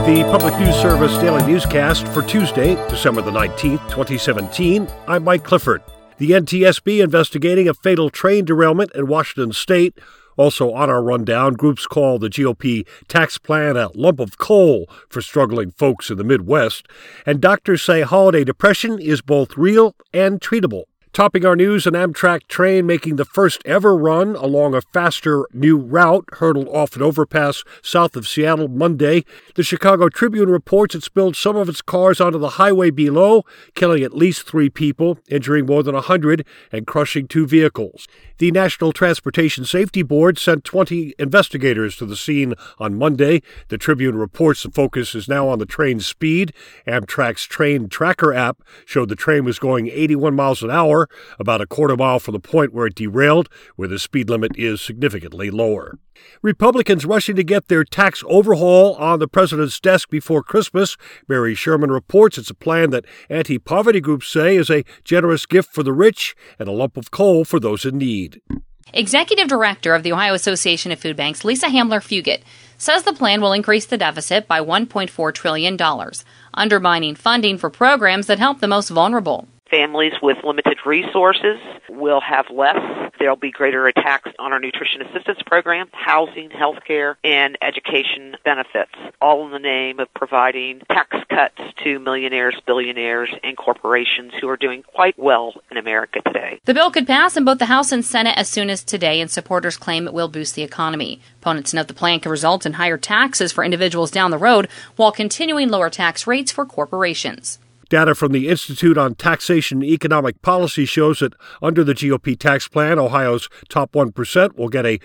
The Public News Service Daily Newscast for Tuesday, December the 19th, 2017. I'm Mike Clifford. The NTSB investigating a fatal train derailment in Washington State. Also on our rundown, groups call the GOP tax plan a lump of coal for struggling folks in the Midwest. And doctors say holiday depression is both real and treatable. Topping our news, an Amtrak train making the first ever run along a faster new route hurtled off an overpass south of Seattle Monday. The Chicago Tribune reports it spilled some of its cars onto the highway below, killing at least 3 people, injuring more than 100, and crushing 2 vehicles. The National Transportation Safety Board sent 20 investigators to the scene on Monday. The Tribune reports the focus is now on the train's speed. Amtrak's Train Tracker app showed the train was going 81 miles an hour, about a quarter mile from the point where it derailed, where the speed limit is significantly lower. Republicans rushing to get their tax overhaul on the president's desk before Christmas. Mary Sherman reports it's a plan that anti-poverty groups say is a generous gift for the rich and a lump of coal for those in need. Executive Director of the Ohio Association of Food Banks, Lisa Hamler-Fugit, says the plan will increase the deficit by $1.4 trillion, undermining funding for programs that help the most vulnerable. Families with limited resources will have less. There'll be greater attacks on our nutrition assistance program, housing, health care, and education benefits, all in the name of providing tax cuts to millionaires, billionaires, and corporations who are doing quite well in America today. The bill could pass in both the House and Senate as soon as today, and supporters claim it will boost the economy. Opponents note the plan could result in higher taxes for individuals down the road while continuing lower tax rates for corporations. Data from the Institute on Taxation and Economic Policy shows that under the GOP tax plan, Ohio's top 1% will get a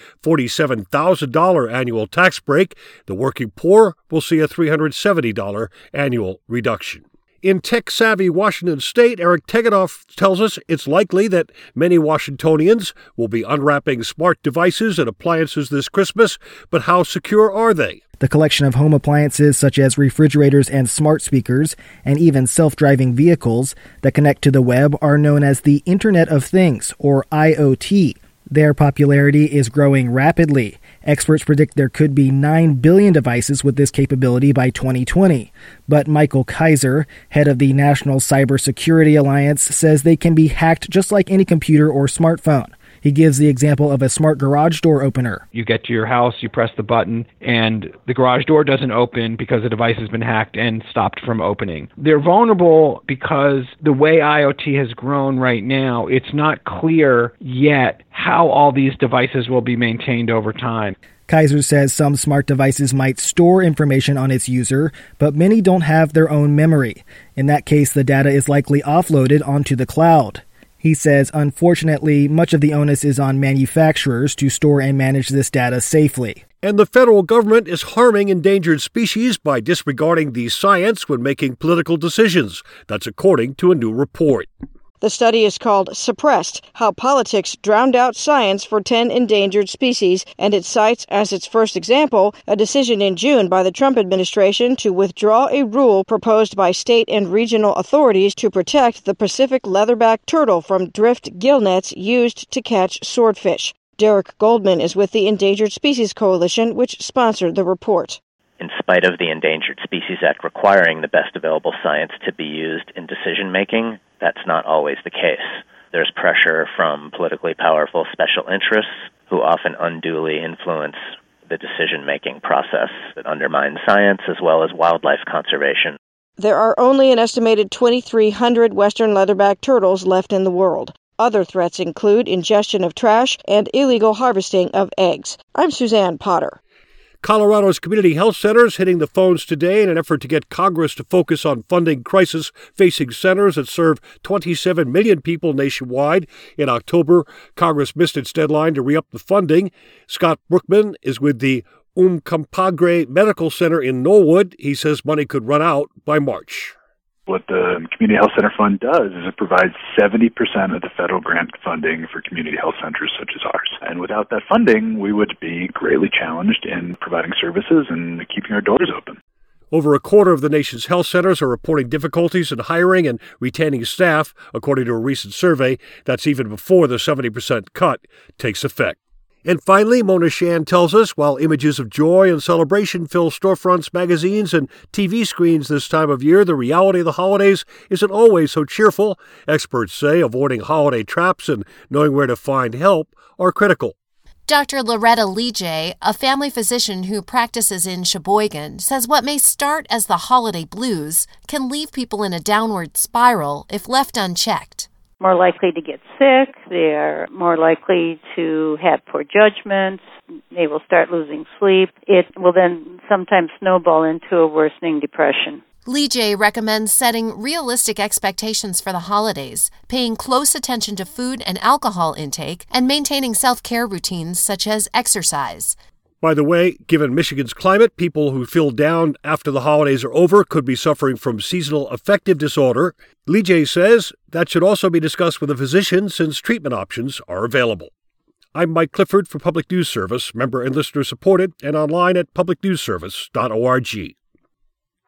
$47,000 annual tax break. The working poor will see a $370 annual reduction. In tech-savvy Washington State, Eric Tegethoff tells us it's likely that many Washingtonians will be unwrapping smart devices and appliances this Christmas, but how secure are they? The collection of home appliances such as refrigerators and smart speakers, and even self-driving vehicles that connect to the web are known as the Internet of Things, or IoT. Their popularity is growing rapidly. Experts predict there could be 9 billion devices with this capability by 2020. But Michael Kaiser, head of the National Cybersecurity Alliance, says they can be hacked just like any computer or smartphone. He gives the example of a smart garage door opener. You get to your house, you press the button, and the garage door doesn't open because the device has been hacked and stopped from opening. They're vulnerable because the way IoT has grown right now, it's not clear yet how all these devices will be maintained over time. Kaiser says some smart devices might store information on its user, but many don't have their own memory. In that case, the data is likely offloaded onto the cloud. He says, unfortunately, much of the onus is on manufacturers to store and manage this data safely. And the federal government is harming endangered species by disregarding the science when making political decisions. That's according to a new report. The study is called Suppressed: How Politics Drowned Out Science for 10 Endangered Species, and it cites as its first example a decision in June by the Trump administration to withdraw a rule proposed by state and regional authorities to protect the Pacific leatherback turtle from drift gill nets used to catch swordfish. Derek Goldman is with the Endangered Species Coalition, which sponsored the report. In spite of the Endangered Species Act requiring the best available science to be used in decision-making, that's not always the case. There's pressure from politically powerful special interests who often unduly influence the decision-making process that undermines science as well as wildlife conservation. There are only an estimated 2,300 western leatherback turtles left in the world. Other threats include ingestion of trash and illegal harvesting of eggs. I'm Suzanne Potter. Colorado's community health centers hitting the phones today in an effort to get Congress to focus on funding crisis-facing centers that serve 27 million people nationwide. In October, Congress missed its deadline to re-up the funding. Scott Brookman is with the Compadre Medical Center in Knollwood. He says money could run out by March. What the Community Health Center Fund does is it provides 70% of the federal grant funding for community health centers such as ours. And without that funding, we would be greatly challenged in providing services and keeping our doors open. Over a quarter of the nation's health centers are reporting difficulties in hiring and retaining staff, according to a recent survey. That's even before the 70% cut takes effect. And finally, Mona Shan tells us while images of joy and celebration fill storefronts, magazines, and TV screens this time of year, the reality of the holidays isn't always so cheerful. Experts say avoiding holiday traps and knowing where to find help are critical. Dr. Loretta Lige, a family physician who practices in Sheboygan, says what may start as the holiday blues can leave people in a downward spiral if left unchecked. More likely to get sick, they're more likely to have poor judgments, they will start losing sleep. It will then sometimes snowball into a worsening depression. Lige recommends setting realistic expectations for the holidays, paying close attention to food and alcohol intake, and maintaining self-care routines such as exercise. By the way, given Michigan's climate, people who feel down after the holidays are over could be suffering from seasonal affective disorder. Lige says that should also be discussed with a physician since treatment options are available. I'm Mike Clifford for Public News Service, member and listener supported, and online at publicnewsservice.org.